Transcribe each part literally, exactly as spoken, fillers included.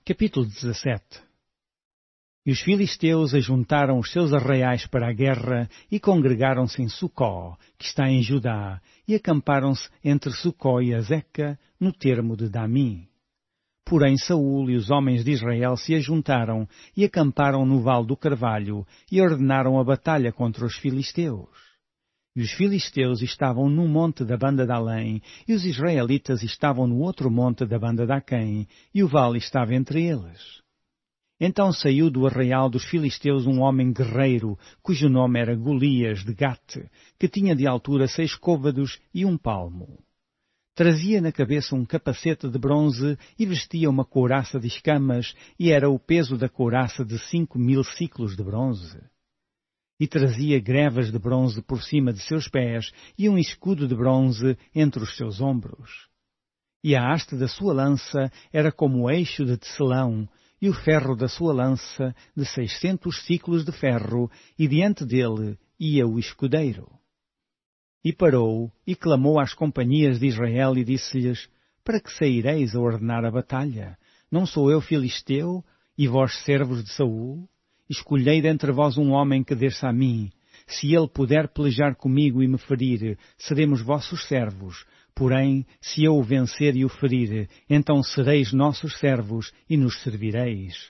Capítulo dezassete. E os filisteus ajuntaram os seus arraiais para a guerra e congregaram-se em Sucó, que está em Judá, e acamparam-se entre Sucó e Azeca, no termo de Damim. Porém Saul e os homens de Israel se ajuntaram e acamparam no Vale do Carvalho e ordenaram a batalha contra os filisteus. E os filisteus estavam num monte da banda de além, e os israelitas estavam no outro monte da banda de Aquém, e o vale estava entre eles. Então saiu do arraial dos filisteus um homem guerreiro, cujo nome era Golias de Gate, que tinha de altura seis côvados e um palmo. Trazia na cabeça um capacete de bronze e vestia uma couraça de escamas, e era o peso da couraça de cinco mil ciclos de bronze. E trazia grevas de bronze por cima de seus pés e um escudo de bronze entre os seus ombros. E a haste da sua lança era como o eixo de tecelão, e o ferro da sua lança de seiscentos ciclos de ferro, e diante dele ia o escudeiro. E parou, e clamou às companhias de Israel, e disse-lhes: Para que saireis a ordenar a batalha? Não sou eu filisteu, e vós servos de Saul? Escolhei dentre vós um homem que desça a mim. Se ele puder pelejar comigo e me ferir, seremos vossos servos. Porém, se eu o vencer e o ferir, então sereis nossos servos e nos servireis.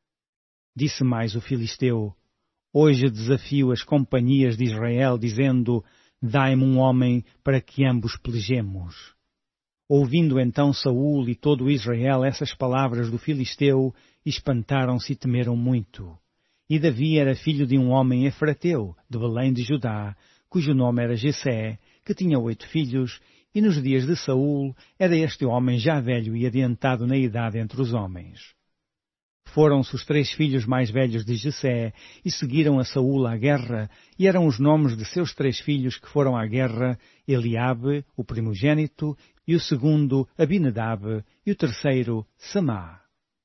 Disse mais o filisteu: Hoje desafio as companhias de Israel, dizendo: Dai-me um homem para que ambos pelejemos. Ouvindo então Saul e todo Israel essas palavras do filisteu, espantaram-se e temeram muito. E Davi era filho de um homem efrateu, de Belém de Judá, cujo nome era Jessé, que tinha oito filhos, e nos dias de Saul era este homem já velho e adiantado na idade entre os homens. Foram-se os três filhos mais velhos de Jessé e seguiram a Saul à guerra, e eram os nomes de seus três filhos que foram à guerra: Eliabe, o primogênito, e o segundo, Abinadab, e o terceiro, Samá.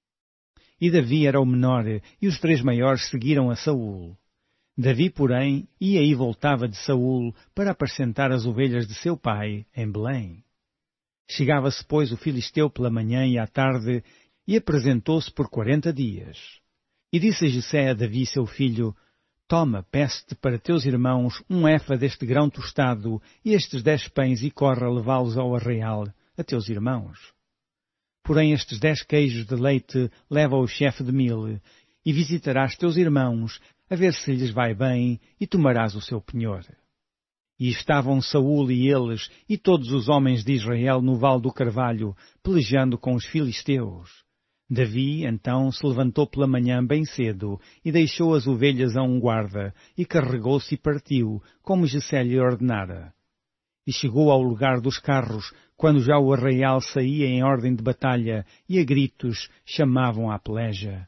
E Davi era o menor, e os três maiores seguiram a Saul. Davi, porém, ia e voltava de Saul para apacentar as ovelhas de seu pai em Belém. Chegava-se, pois, o filisteu pela manhã e à tarde, e apresentou-se por quarenta dias. E disse Jessé a Davi, seu filho: Toma, peço-te para teus irmãos um efa deste grão tostado e estes dez pães, e corre a levá-los ao arraial, a teus irmãos. Porém estes dez queijos de leite leva ao chefe de mil, e visitarás teus irmãos, a ver se lhes vai bem, e tomarás o seu penhor. E estavam Saul e eles, e todos os homens de Israel no Vale do Carvalho, pelejando com os filisteus. Davi, então, se levantou pela manhã bem cedo, e deixou as ovelhas a um guarda, e carregou-se e partiu, como Jessé lhe ordenara. E chegou ao lugar dos carros, quando já o arraial saía em ordem de batalha, e a gritos chamavam à peleja.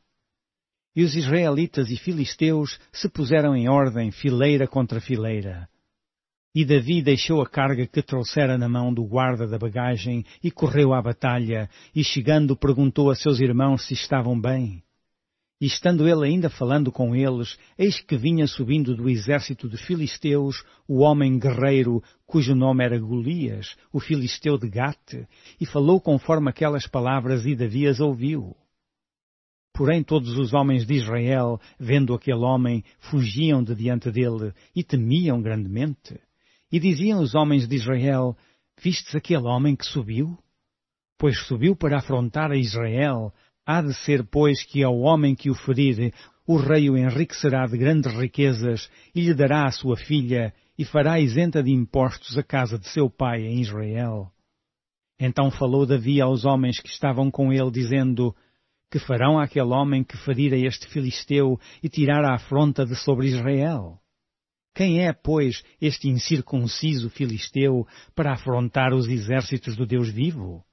E os israelitas e filisteus se puseram em ordem, fileira contra fileira. E Davi deixou a carga que trouxera na mão do guarda da bagagem e correu à batalha, e chegando perguntou a seus irmãos se estavam bem. E estando ele ainda falando com eles, eis que vinha subindo do exército dos filisteus o homem guerreiro, cujo nome era Golias, o filisteu de Gate, e falou conforme aquelas palavras, e Davi as ouviu. Porém todos os homens de Israel, vendo aquele homem, fugiam de diante dele, e temiam grandemente. E diziam os homens de Israel: Vistes aquele homem que subiu? Pois subiu para afrontar a Israel. Há de ser, pois, que ao homem que o ferir, o rei o enriquecerá de grandes riquezas, e lhe dará a sua filha, e fará isenta de impostos a casa de seu pai em Israel. Então falou Davi aos homens que estavam com ele, dizendo: Que farão àquele homem que ferir a este filisteu e tirar a afronta de sobre Israel? Quem é, pois, este incircunciso filisteu para afrontar os exércitos do Deus vivo?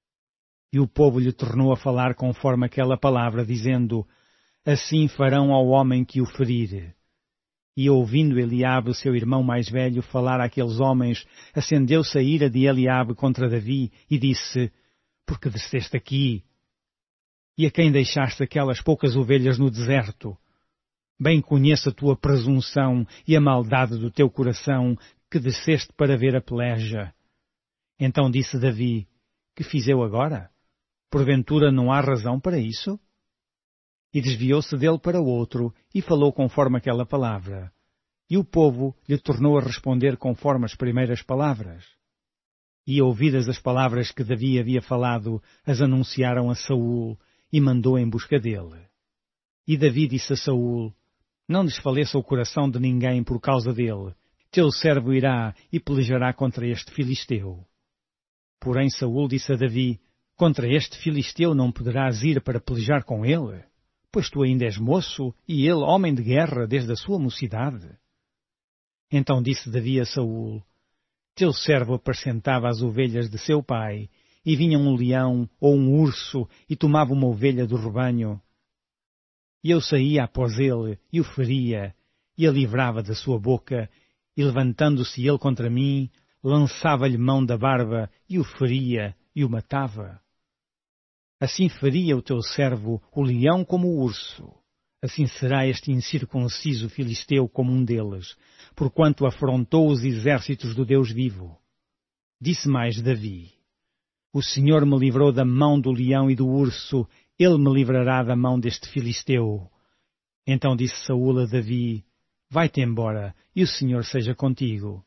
E o povo lhe tornou a falar conforme aquela palavra, dizendo: Assim farão ao homem que o ferir. E ouvindo Eliabe, seu irmão mais velho, falar àqueles homens, acendeu-se a ira de Eliabe contra Davi, e disse: Por que desceste aqui? E a quem deixaste aquelas poucas ovelhas no deserto? Bem conheço a tua presunção e a maldade do teu coração, que desceste para ver a peleja. Então disse Davi: Que fiz eu agora? Porventura não há razão para isso? E desviou-se dele para outro, e falou conforme aquela palavra. E o povo lhe tornou a responder conforme as primeiras palavras. E ouvidas as palavras que Davi havia falado, as anunciaram a Saul, e mandou em busca dele. E Davi disse a Saul: Não desfaleça o coração de ninguém por causa dele. Teu servo irá e pelejará contra este filisteu. Porém Saul disse a Davi: Contra este filisteu não poderás ir para pelejar com ele, pois tu ainda és moço, e ele homem de guerra desde a sua mocidade. Então disse Davi a Saul: Teu servo apacentava as ovelhas de seu pai, e vinha um leão ou um urso e tomava uma ovelha do rebanho. E eu saía após ele, e o feria, e a livrava da sua boca, e levantando-se ele contra mim, lançava-lhe mão da barba, e o feria, e o matava. Assim faria o teu servo o leão como o urso. Assim será este incircunciso filisteu como um deles, porquanto afrontou os exércitos do Deus vivo. Disse mais Davi: O Senhor me livrou da mão do leão e do urso, ele me livrará da mão deste filisteu. Então disse Saul a Davi: Vai-te embora, e o Senhor seja contigo.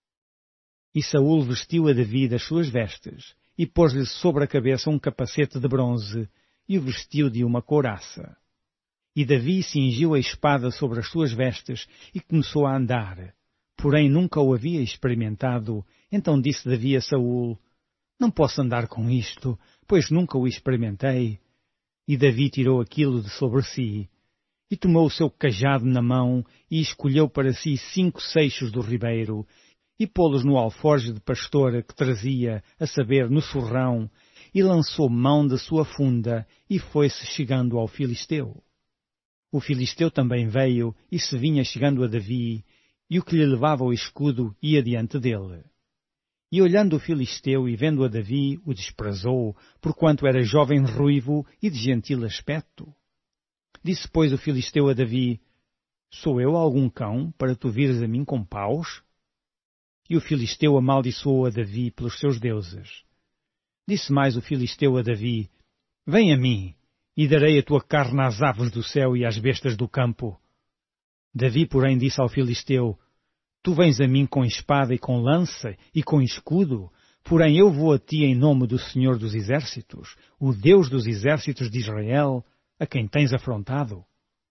E Saul vestiu a Davi das suas vestes, e pôs-lhe sobre a cabeça um capacete de bronze, e o vestiu de uma couraça. E Davi cingiu a espada sobre as suas vestes, e começou a andar. Porém nunca o havia experimentado. Então disse Davi a Saul: Não posso andar com isto, pois nunca o experimentei. E Davi tirou aquilo de sobre si, e tomou o seu cajado na mão, e escolheu para si cinco seixos do ribeiro, e pô-los no alforje de pastor que trazia, a saber, no surrão, e lançou mão da sua funda, e foi-se chegando ao filisteu. O filisteu também veio, e se vinha chegando a Davi, e o que lhe levava o escudo ia diante dele. E olhando o filisteu e vendo a Davi, o desprezou, porquanto era jovem ruivo e de gentil aspecto. Disse, pois, o filisteu a Davi: Sou eu algum cão, para tu vires a mim com paus? E o filisteu amaldiçoou a Davi pelos seus deuses. Disse mais o filisteu a Davi: Vem a mim, e darei a tua carne às aves do céu e às bestas do campo. Davi, porém, disse ao filisteu: Tu vens a mim com espada e com lança e com escudo, porém eu vou a ti em nome do Senhor dos Exércitos, o Deus dos Exércitos de Israel, a quem tens afrontado.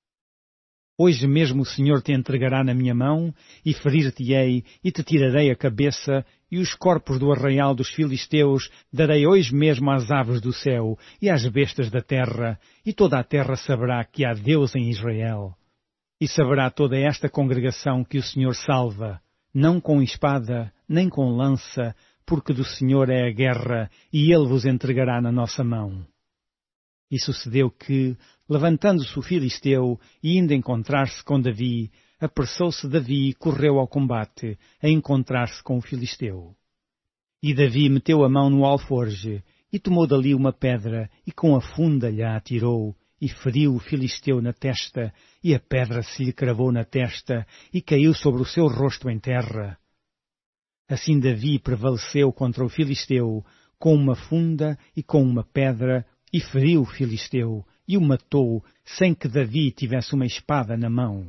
Hoje mesmo o Senhor te entregará na minha mão, e ferir-te-ei, e te tirarei a cabeça, e os corpos do arraial dos filisteus darei hoje mesmo às aves do céu e às bestas da terra, e toda a terra saberá que há Deus em Israel. E saberá toda esta congregação que o Senhor salva, não com espada, nem com lança, porque do Senhor é a guerra, e Ele vos entregará na nossa mão. E sucedeu que, levantando-se o filisteu, e indo encontrar-se com Davi, apressou-se Davi e correu ao combate, a encontrar-se com o filisteu. E Davi meteu a mão no alforje, e tomou dali uma pedra, e com a funda lhe a atirou, e feriu o filisteu na testa, e a pedra se lhe cravou na testa, e caiu sobre o seu rosto em terra. Assim Davi prevaleceu contra o filisteu, com uma funda e com uma pedra, e feriu o filisteu, e o matou, sem que Davi tivesse uma espada na mão.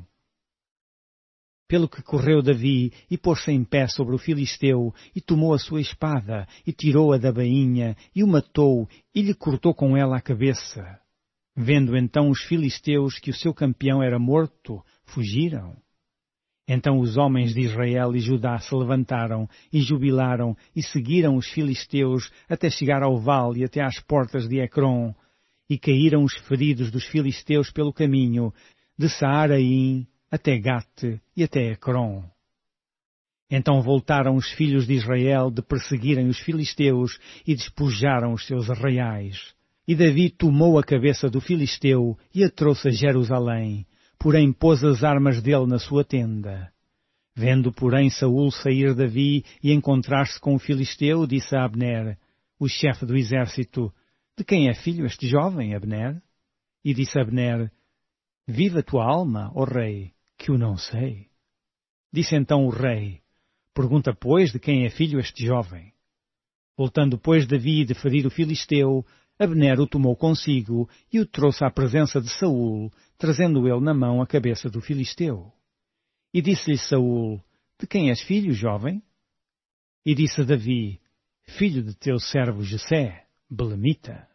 Pelo que correu Davi, e pôs-se em pé sobre o filisteu, e tomou a sua espada, e tirou-a da bainha, e o matou, e lhe cortou com ela a cabeça. Vendo então os filisteus que o seu campeão era morto, fugiram. Então os homens de Israel e Judá se levantaram, e jubilaram, e seguiram os filisteus, até chegar ao vale e até às portas de Ecrom, e caíram os feridos dos filisteus pelo caminho, de Saaraim até Gate e até Ecrom. Então voltaram os filhos de Israel de perseguirem os filisteus, e despojaram os seus arraiais. E Davi tomou a cabeça do filisteu, e a trouxe a Jerusalém, porém pôs as armas dele na sua tenda. Vendo, porém, Saul sair Davi e encontrar-se com o filisteu, disse a Abner, o chefe do exército: De quem é filho este jovem, Abner? E disse Abner: Viva a tua alma, ó rei, que o não sei. Disse então o rei: Pergunta, pois, de quem é filho este jovem. Voltando, pois, Davi de ferir o filisteu, Abner o tomou consigo e o trouxe à presença de Saul, trazendo ele na mão a cabeça do filisteu. E disse-lhe Saul: De quem és filho, jovem? E disse Davi: Filho de teu servo Jessé, belemita.